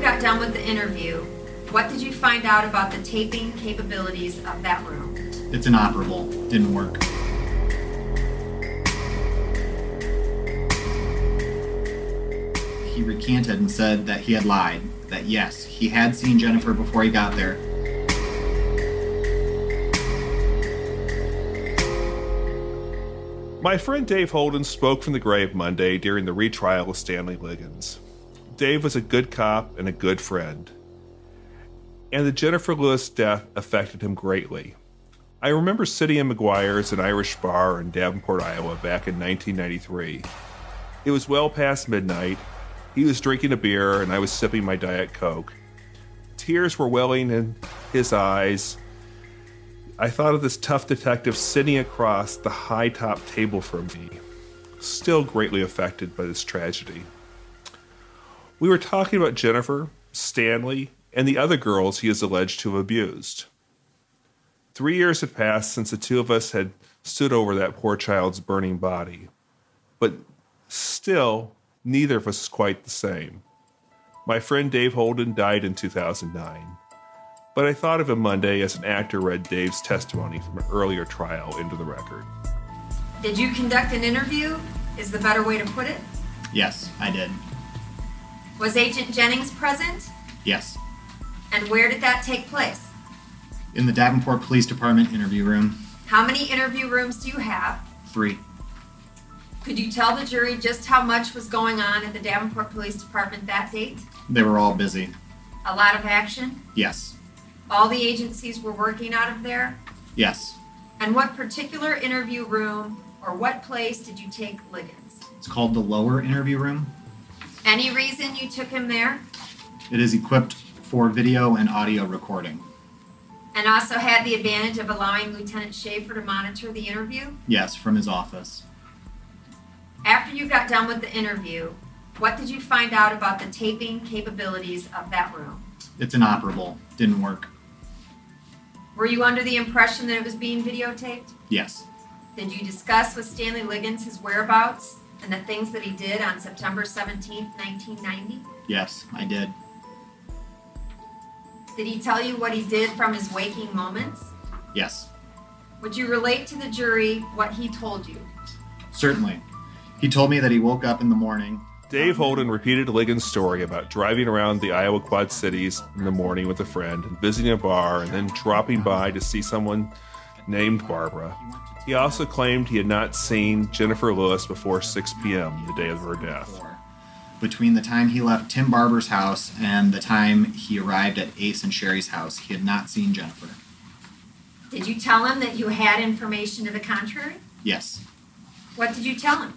got done with the interview, what did you find out about the taping capabilities of that room? It's inoperable. Didn't work. He recanted and said that he had lied, that yes, he had seen Jennifer before he got there. My friend Dave Holden spoke from the grave Monday during the retrial of Stanley Liggins. Dave was a good cop and a good friend. And the Jennifer Lewis death affected him greatly. I remember sitting in McGuire's, an Irish bar in Davenport, Iowa, back in 1993. It was well past midnight. He was drinking a beer, and I was sipping my Diet Coke. Tears were welling in his eyes. I thought of this tough detective sitting across the high-top table from me, still greatly affected by this tragedy. We were talking about Jennifer, Stanley, and the other girls he is alleged to have abused. 3 years had passed since the two of us had stood over that poor child's burning body. But still, neither of us is quite the same. My friend Dave Holden died in 2009. But I thought of him Monday as an actor read Dave's testimony from an earlier trial into the record. Did you conduct an interview, is the better way to put it? Yes, I did. Was Agent Jennings present? Yes. And where did that take place? In the Davenport Police Department interview room. How many interview rooms do you have? 3. Could you tell the jury just how much was going on at the Davenport Police Department that date? They were all busy. A lot of action? Yes. All the agencies were working out of there? Yes. And what particular interview room or what place did you take Liggins? It's called the lower interview room. Any reason you took him there? It is equipped for video and audio recording. And also had the advantage of allowing Lieutenant Schaefer to monitor the interview? Yes, from his office. After you got done with the interview, what did you find out about the taping capabilities of that room? It's inoperable. Didn't work. Were you under the impression that it was being videotaped? Yes. Did you discuss with Stanley Liggins his whereabouts and the things that he did on September 17th, 1990? Yes, I did. Did he tell you what he did from his waking moments? Yes. Would you relate to the jury what he told you? Certainly. He told me that he woke up in the morning. Dave Holden repeated Liggins' story about driving around the Iowa Quad Cities in the morning with a friend and visiting a bar and then dropping by to see someone named Barbara. He also claimed he had not seen Jennifer Lewis before 6 p.m. the day of her death. Between the time he left Tim Barber's house and the time he arrived at Ace and Sherry's house, he had not seen Jennifer. Did you tell him that you had information to the contrary? Yes. What did you tell him?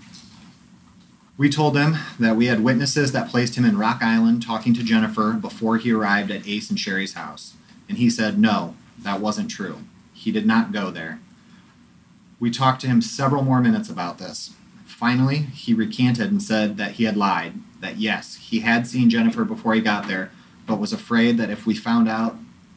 We told him that we had witnesses that placed him in Rock Island talking to Jennifer before he arrived at Ace and Sherry's house. And he said, no, that wasn't true. He did not go there. We talked to him several more minutes about this. Finally, he recanted and said that he had lied, that yes, he had seen Jennifer before he got there, but was afraid that if we found that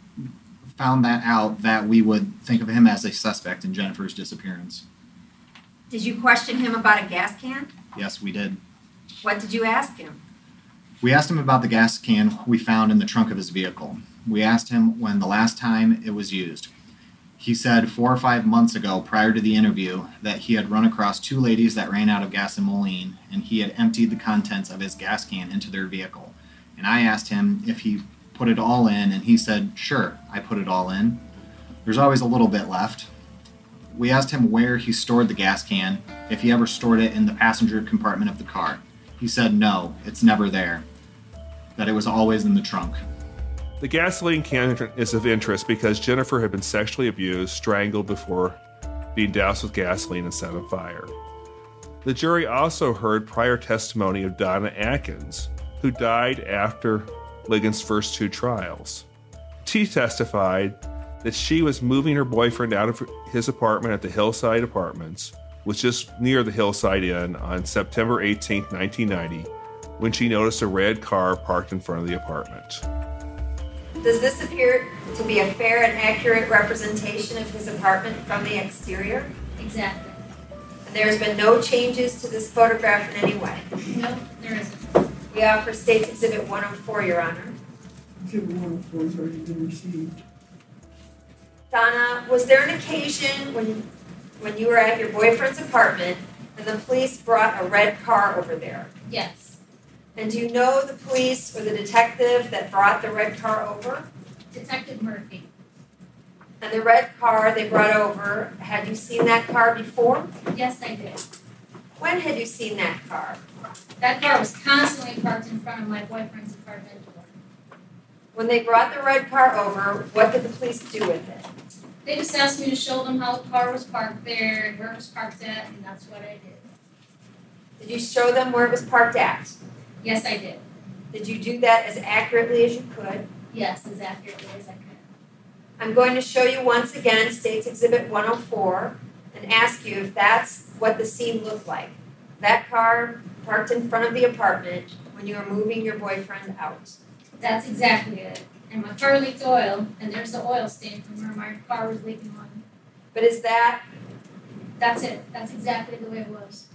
out, that we would think of him as a suspect in Jennifer's disappearance. Did you question him about a gas can? Yes, we did. What did you ask him? We asked him about the gas can we found in the trunk of his vehicle. We asked him when the last time it was used. He said 4 or 5 months ago, prior to the interview, that he had run across 2 ladies that ran out of gas in Moline, and he had emptied the contents of his gas can into their vehicle. And I asked him if he put it all in, and he said, sure, I put it all in. There's always a little bit left. We asked him where he stored the gas can, if he ever stored it in the passenger compartment of the car. He said no, it's never there, that it was always in the trunk. The gasoline can is of interest because Jennifer had been sexually abused, strangled before being doused with gasoline and set on fire. The jury also heard prior testimony of Donna Atkins, who died after Liggins' first 2 trials. She testified that she was moving her boyfriend out of his apartment at the Hillside Apartments, which is near the Hillside Inn, on September 18, 1990, when she noticed a red car parked in front of the apartment. Does this appear to be a fair and accurate representation of his apartment from the exterior? Exactly. And there's been no changes to this photograph in any way? No, there isn't. We offer State's Exhibit 104, Your Honor. Exhibit 104 has already been received. Donna, was there an occasion when you were at your boyfriend's apartment and the police brought a red car over there? Yes. And do you know the police or the detective that brought the red car over? Detective Murphy. And the red car they brought over, had you seen that car before? Yes, I did. When had you seen that car? That car was constantly parked in front of my boyfriend's apartment door. When they brought the red car over, what did the police do with it? They just asked me to show them how the car was parked there and where it was parked at, and that's what I did. Did you show them where it was parked at? Yes, I did. Did you do that as accurately as you could? Yes, as accurately as I could. I'm going to show you once again State's Exhibit 104 and ask you if that's what the scene looked like. That car parked in front of the apartment when you were moving your boyfriend out. That's exactly it. And my car leaked oil, and there's the oil stain from where my car was leaking oil. But is that, That's it. That's exactly the way it was.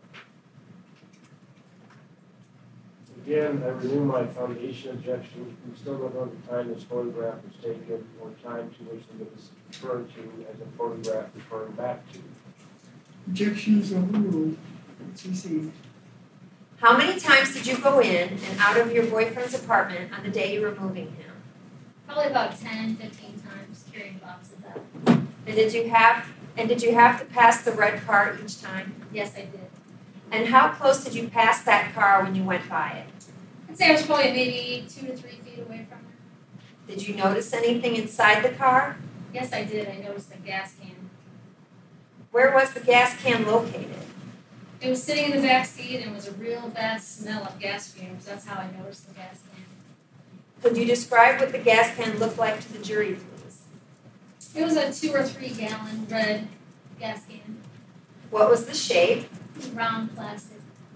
Again, I renew my foundation objection. We still don't know the time this photograph was taken or time to which the witness is referred to as a photograph referring back to. Objection is overruled. It's received. how many times did you go in and out of your boyfriend's apartment on the day you were moving him? Probably about 10, 15 times carrying boxes out. And did you have to pass the red car each time? Yes, I did. And how close did you pass that car when you went by it? I'd say I was probably maybe 2 to 3 feet away from it. Did you notice anything inside the car? Yes, I did. I noticed the gas can. Where was the gas can located? It was sitting in the back seat and it was a real bad smell of gas fumes. That's how I noticed the gas can. Could you describe what the gas can looked like to the jury, please? It was a 2 or 3 gallon red gas can. What was the shape? It was round plastic.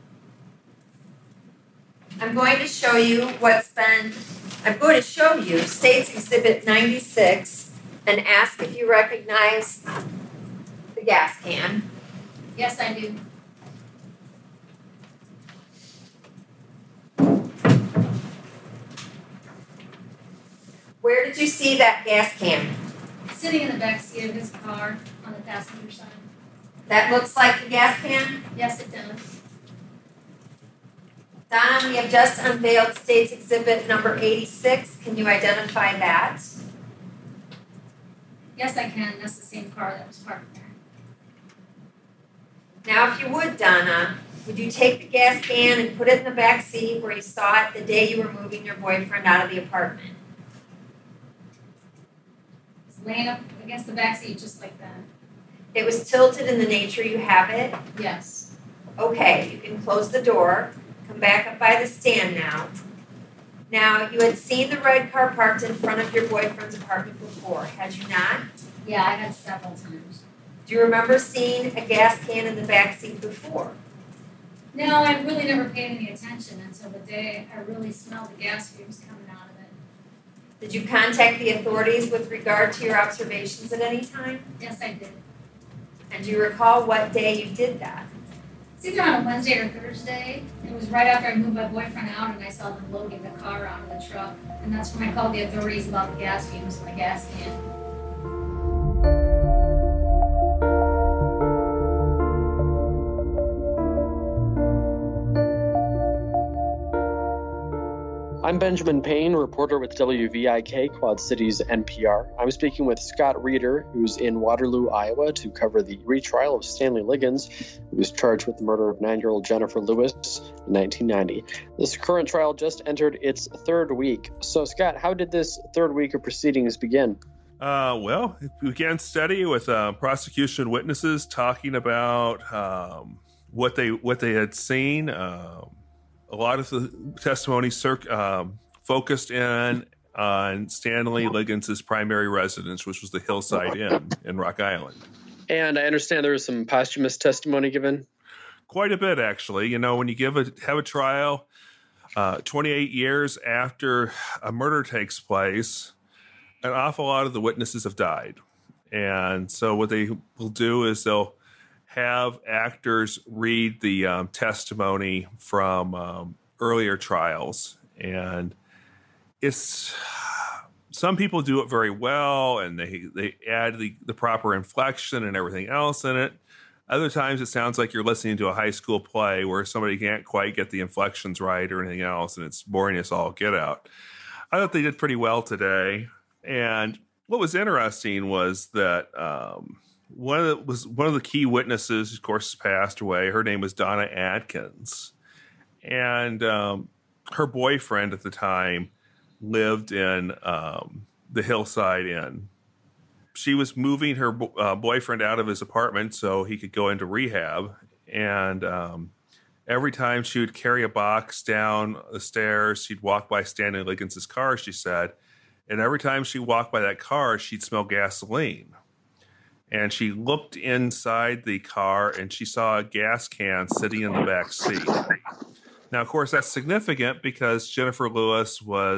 I'm going to show you State's Exhibit 96 and ask if you recognize the gas can. Yes, I do. Where did you see that gas can? Sitting in the back seat of his car on the passenger side. That looks like the gas can? Yes, it does. Donna, we have just unveiled State's Exhibit number 86. Can you identify that? Yes, I can. That's the same car that was parked there. Now, if you would, Donna, would you take the gas can and put it in the back seat where you saw it the day you were moving your boyfriend out of the apartment? It's laying up against the back seat just like that. It was tilted in the nature you have it? Yes. Okay, you can close the door. Come back up by the stand now. Now, you had seen the red car parked in front of your boyfriend's apartment before, had you not? Yeah, I had several times. Do you remember seeing a gas can in the back seat before? No, I really never paid any attention until the day I really smelled the gas fumes coming out of it. Did you contact the authorities with regard to your observations at any time? Yes, I did. And do you recall what day you did that? It's either on a Wednesday or Thursday. It was right after I moved my boyfriend out and I saw them loading the car onto the truck. And that's when I called the authorities about the gas fumes in the gas can. I'm Benjamin Payne, reporter with WVIK, Quad Cities NPR. I'm speaking with Scott Reeder, who's in Waterloo, Iowa, to cover the retrial of Stanley Liggins, who was charged with the murder of 9-year-old Jennifer Lewis in 1990. This current trial just entered its third week. So, Scott, how did this third week of proceedings begin? Well, it began steady with prosecution witnesses talking about what they had seen. A lot of the testimony focused in on Stanley Liggins' primary residence, which was the Hillside Inn in Rock Island. And I understand there was some posthumous testimony given. Quite a bit, actually. You know, when you have a trial 28 years after a murder takes place, an awful lot of the witnesses have died. And so what they will do is they'll have actors read the testimony from earlier trials. And it's some people do it very well, and they add the proper inflection and everything else in it. Other times it sounds like you're listening to a high school play where somebody can't quite get the inflections right or anything else, and it's boring as all get out. I thought they did pretty well today. And what was interesting was that one of the key witnesses, of course, passed away. Her name was Donna Adkins, and her boyfriend at the time lived in the Hillside Inn. She was moving her boyfriend out of his apartment so he could go into rehab, and every time she would carry a box down the stairs, she'd walk by Stanley Liggins' car, she said, and every time she walked by that car, she'd smell gasoline. And she looked inside the car, and she saw a gas can sitting in the back seat. Now, of course, that's significant because Jennifer Lewis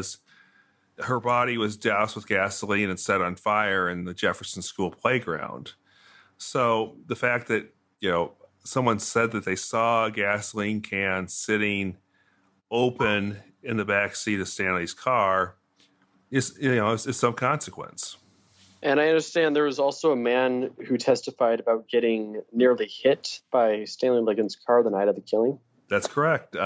her body was doused with gasoline and set on fire in the Jefferson School playground. So the fact that, someone said that they saw a gasoline can sitting open in the back seat of Stanley's car is some consequence. And I understand there was also a man who testified about getting nearly hit by Stanley Liggins' car the night of the killing. That's correct.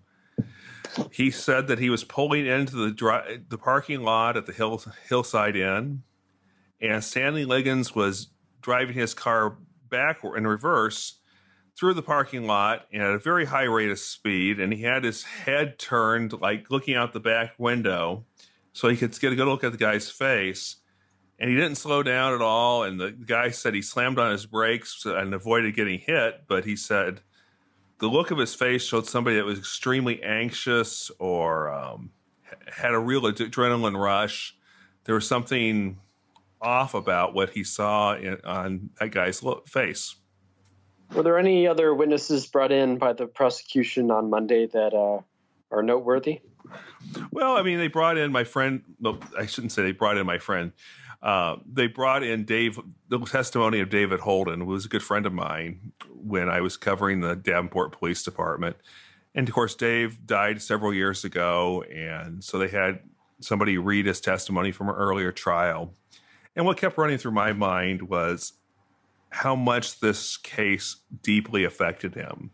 He said that he was pulling into the parking lot at the Hillside Inn, and Stanley Liggins was driving his car backward in reverse through the parking lot at a very high rate of speed, and he had his head turned, like looking out the back window, so he could get a good look at the guy's face. And he didn't slow down at all. And the guy said he slammed on his brakes and avoided getting hit, but he said the look of his face showed somebody that was extremely anxious or had a real adrenaline rush. There was something off about what he saw on that guy's face. Were there any other witnesses brought in by the prosecution on Monday that are noteworthy? Well, I mean, they brought in my friend. Well, I shouldn't say they brought in my friend. They brought in the testimony of David Holden, who was a good friend of mine when I was covering the Davenport Police Department. And of course, Dave died several years ago. And so they had somebody read his testimony from an earlier trial. And what kept running through my mind was how much this case deeply affected him.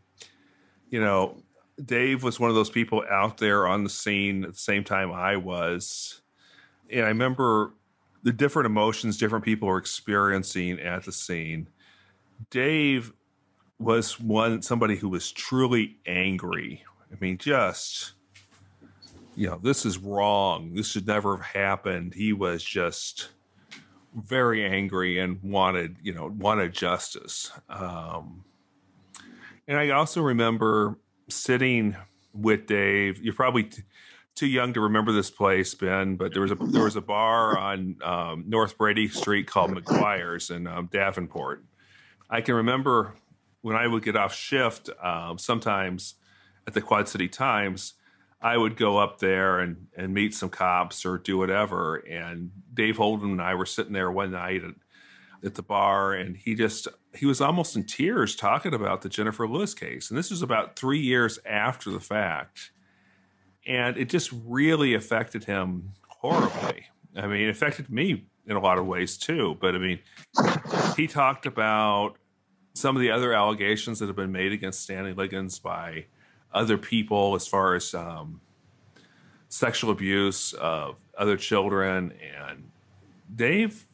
Dave was one of those people out there on the scene at the same time I was. And I remember the different emotions different people were experiencing at the scene. Dave was somebody who was truly angry. I mean, just, this is wrong. This should never have happened. He was just very angry and wanted justice. And I also remember sitting with Dave. You're probably too young to remember this place, Ben, but there was a bar on North Brady Street called McGuire's in Davenport. I can remember when I would get off shift, sometimes at the Quad City Times, I would go up there and meet some cops or do whatever. And Dave Holden and I were sitting there one night at the bar, and he was almost in tears talking about the Jennifer Lewis case. And this was about 3 years after the fact. And it just really affected him horribly. I mean, it affected me in a lot of ways too. But I mean, he talked about some of the other allegations that have been made against Stanley Liggins by other people as far as sexual abuse of other children. And Dave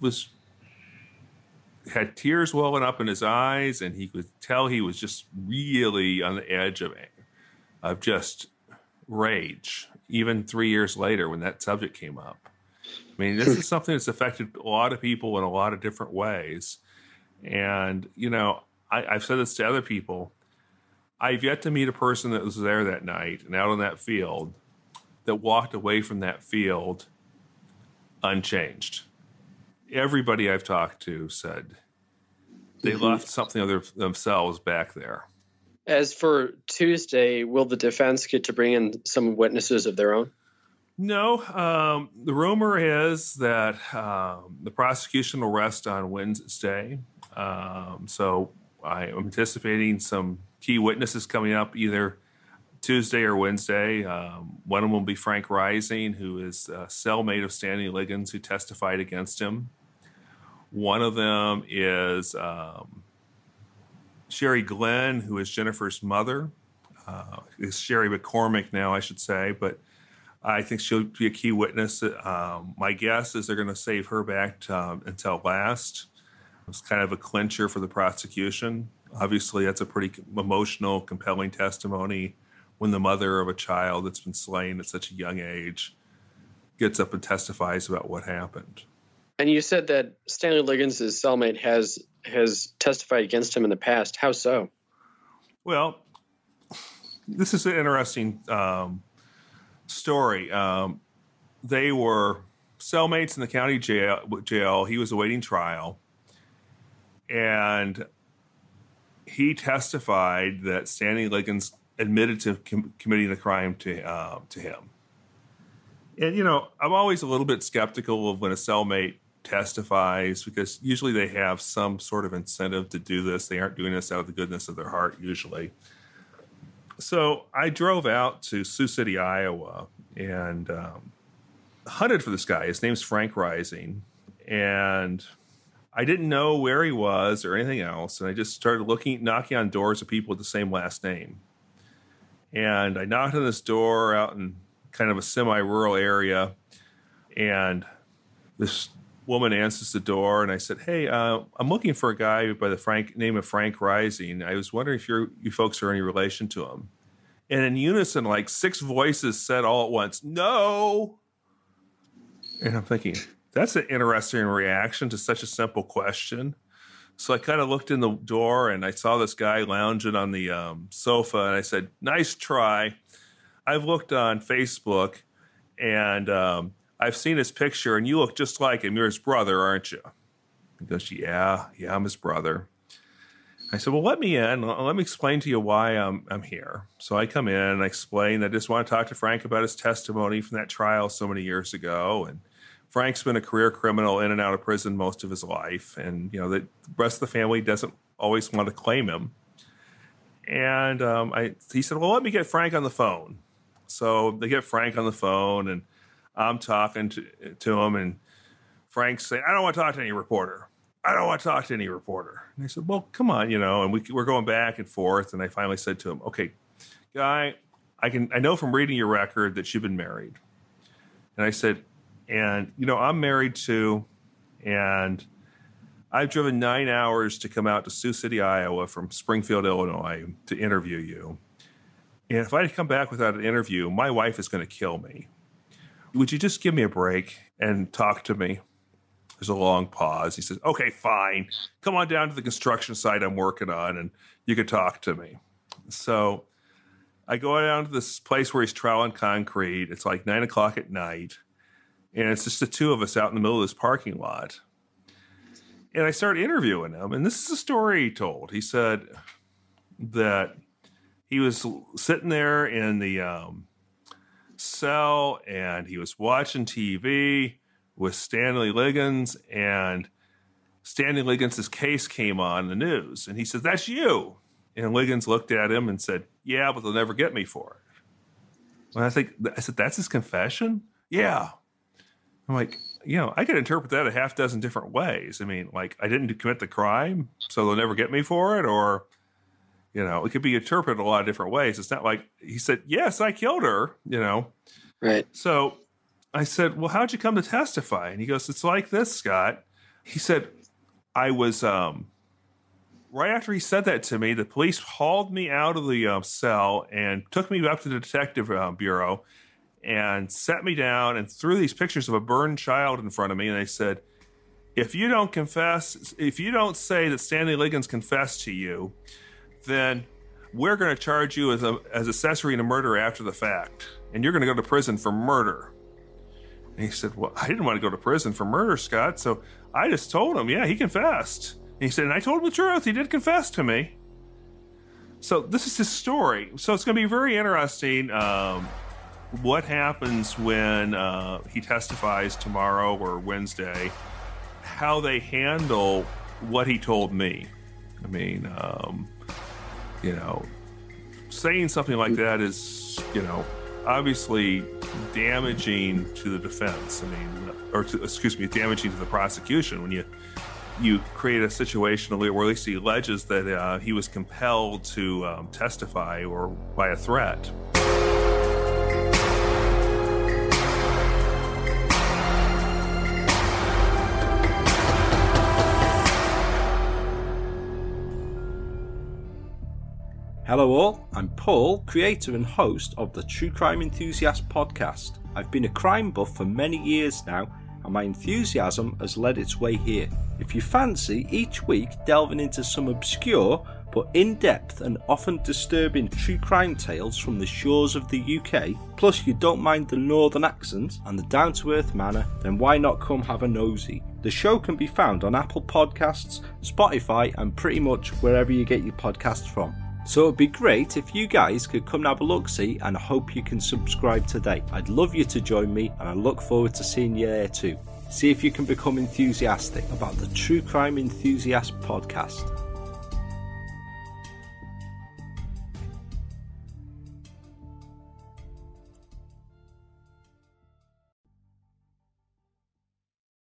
had tears welling up in his eyes, and he could tell he was just really on the edge of just rage, even 3 years later when that subject came up. I mean, this is something that's affected a lot of people in a lot of different ways. And, I've said this to other people. I've yet to meet a person that was there that night and out on that field that walked away from that field unchanged. Everybody I've talked to said they left something of themselves back there. As for Tuesday, will the defense get to bring in some witnesses of their own? No. The rumor is that the prosecution will rest on Wednesday. So I am anticipating some key witnesses coming up either Tuesday or Wednesday. One of them will be Frank Rising, who is a cellmate of Stanley Liggins, who testified against him. One of them is Sherry Glenn, who is Jennifer's mother. It's Sherry McCormick now, I should say, but I think she'll be a key witness. My guess is they're going to save her back until last. It's kind of a clincher for the prosecution. Obviously, that's a pretty emotional, compelling testimony when the mother of a child that's been slain at such a young age gets up and testifies about what happened. And you said that Stanley Liggins' cellmate has testified against him in the past. How so? Well, this is an interesting story. They were cellmates in the county jail. He was awaiting trial. And he testified that Stanley Liggins admitted to committing the crime to him. And, you know, I'm always a little bit skeptical of when a cellmate testifies, because usually they have some sort of incentive to do this. They aren't doing this out of the goodness of their heart, usually. So I drove out to Sioux City, Iowa, and hunted for this guy. His name's Frank Rising. And I didn't know where he was or anything else, and I just started knocking on doors of people with the same last name. And I knocked on this door out in kind of a semi-rural area, and this woman answers the door, and I said, "Hey, I'm looking for a guy by the name of Frank Rising. I was wondering if you folks are any relation to him." And in unison, like 6 voices said all at once, "No!" And I'm thinking, that's an interesting reaction to such a simple question. So I kind of looked in the door and I saw this guy lounging on the sofa, and I said, "Nice try. I've looked on Facebook and I've seen his picture, and you look just like him. You're his brother, aren't you?" He goes, yeah, I'm his brother." I said, "Well, let me in. Let me explain to you why I'm here." So I come in and I explain that I just want to talk to Frank about his testimony from that trial so many years ago. And Frank's been a career criminal in and out of prison most of his life. And, you know, the rest of the family doesn't always want to claim him. And he said, "Well, let me get Frank on the phone." So they get Frank on the phone, and I'm talking to him, and Frank's saying, "I don't want to talk to any reporter. I don't want to talk to any reporter." And I said, "Well, come on, you know," and we're going back and forth. And I finally said to him, "Okay, guy, I know from reading your record that you've been married." And I said, "And, you know, I'm married too, and I've driven 9 hours to come out to Sioux City, Iowa from Springfield, Illinois to interview you. And if I come back without an interview, my wife is going to kill me. Would you just give me a break and talk to me?" There's a long pause. He says, "Okay, fine. Come on down to the construction site I'm working on, and you can talk to me." So I go down to this place where he's troweling concrete. It's like 9 o'clock at night. And it's just the two of us out in the middle of this parking lot. And I started interviewing him. And this is the story he told. He said that he was sitting there in the cell, and he was watching TV with Stanley Liggins, and Stanley Liggins' case came on the news. And he said, "That's you." And Liggins looked at him and said, "Yeah, but they'll never get me for it." And I said, "That's his confession?" "Yeah." I'm like, you know, I could interpret that a half dozen different ways. I mean, like, I didn't commit the crime, so they'll never get me for it, or, you know, it could be interpreted a lot of different ways. It's not like he said, "Yes, I killed her," you know. Right. So I said, "Well, how'd you come to testify?" And he goes, "It's like this, Scott." He said, "I was, right after he said that to me, the police hauled me out of the cell and took me up to the detective bureau and sat me down and threw these pictures of a burned child in front of me. And they said, if you don't say that Stanley Liggins confessed to you, then we're going to charge you as accessory to murder after the fact. And you're going to go to prison for murder." And he said, "Well, I didn't want to go to prison for murder, Scott. So I just told him, yeah, he confessed." And he said, "And I told him the truth. He did confess to me." So this is his story. So it's going to be very interesting what happens when he testifies tomorrow or Wednesday, how they handle what he told me. I mean, you know, saying something like that is, obviously damaging to the defense. Damaging to the prosecution when you create a situation where at least he alleges that he was compelled to testify or by a threat. Hello all, I'm Paul, creator and host of the True Crime Enthusiast podcast. I've been a crime buff for many years now, and my enthusiasm has led its way here. If you fancy each week delving into some obscure but in-depth and often disturbing true crime tales from the shores of the UK, plus you don't mind the northern accent and the down-to-earth manner, then why not come have a nosy? The show can be found on Apple Podcasts, Spotify and pretty much wherever you get your podcasts from. So it'd be great if you guys could come and have a look-see, and I hope you can subscribe today. I'd love you to join me, and I look forward to seeing you there too. See if you can become enthusiastic about the True Crime Enthusiast podcast.